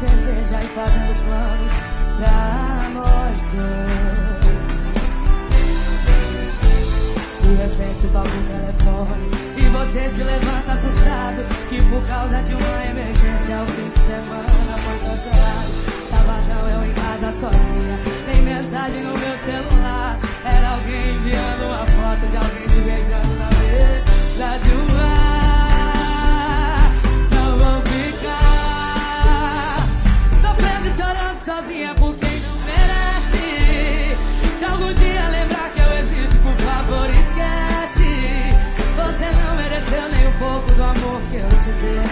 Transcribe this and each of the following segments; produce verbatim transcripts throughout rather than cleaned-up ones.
cerveja e fazendo planos pra nós dois. De repente toca o telefone e você se levanta assustado, que por causa de uma emergência o fim de semana foi cancelado. Sabadão eu em casa sozinha, tem mensagem no meu celular, era alguém enviando uma foto de alguém te beijando na mesa de um bar. Não vou ficar sofrendo e chorando sozinha por quem não merece. Se algum dia lembrar que eu existo, por favor esquece. Você não mereceu nem um pouco do amor que eu te dei.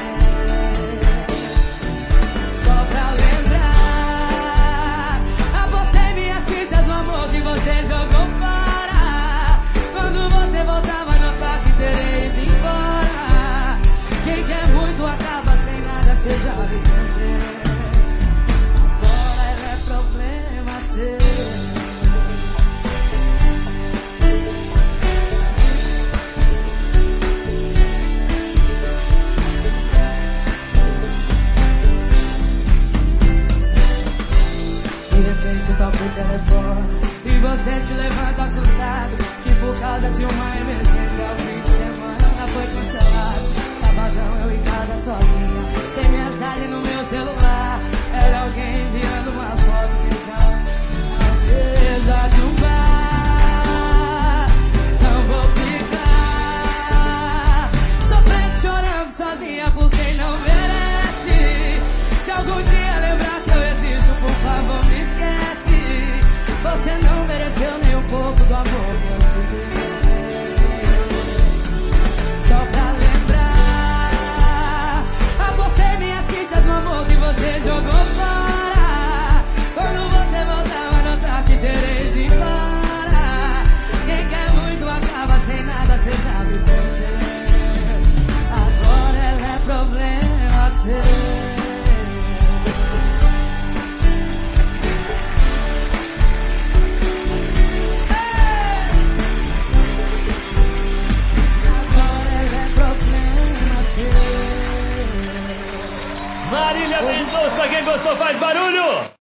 Só pra lembrar, apostei minhas fichas no amor que você jogou fora. Quando você voltar vai notar que terei ido embora. Quem quer muito acaba sem nada, você já me entendeu. Agora é problema seu. De repente toca o telefone e você se levanta assustado, que por causa de uma emergência o fim de semana foi cancelado. Sabadão eu em casa sozinha, tem mensagem no meu